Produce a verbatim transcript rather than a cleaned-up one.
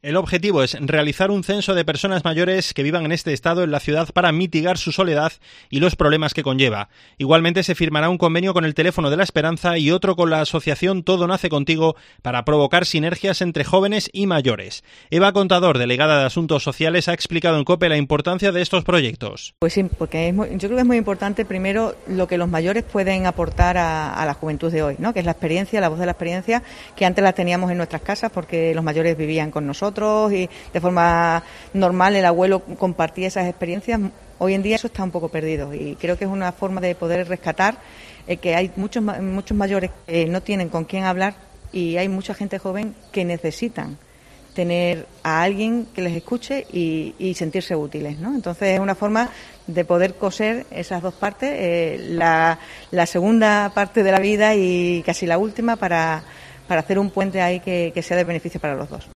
El objetivo es realizar un censo de personas mayores que vivan en este estado en la ciudad para mitigar su soledad y los problemas que conlleva. Igualmente se firmará un convenio con el Teléfono de la Esperanza y otro con la asociación Todo Nace Contigo para provocar sinergias entre jóvenes y mayores. Eva Contador, delegada de Asuntos Sociales, ha explicado en COPE la importancia de estos proyectos. Pues sí, porque es muy, yo creo que es muy importante primero lo que los mayores pueden aportar a, a la juventud de hoy, ¿no? Que es la experiencia, la voz de la experiencia, que antes la teníamos en nuestras casas porque los mayores vivían con nosotros y de forma normal el abuelo compartía esas experiencias. Hoy en día eso está un poco perdido y creo que es una forma de poder rescatar eh, que hay muchos muchos mayores que no tienen con quién hablar y hay mucha gente joven que necesitan tener a alguien que les escuche y, y sentirse útiles, ¿no? Entonces es una forma de poder coser esas dos partes, eh, la, la segunda parte de la vida y casi la última para, para hacer un puente ahí que, que sea de beneficio para los dos.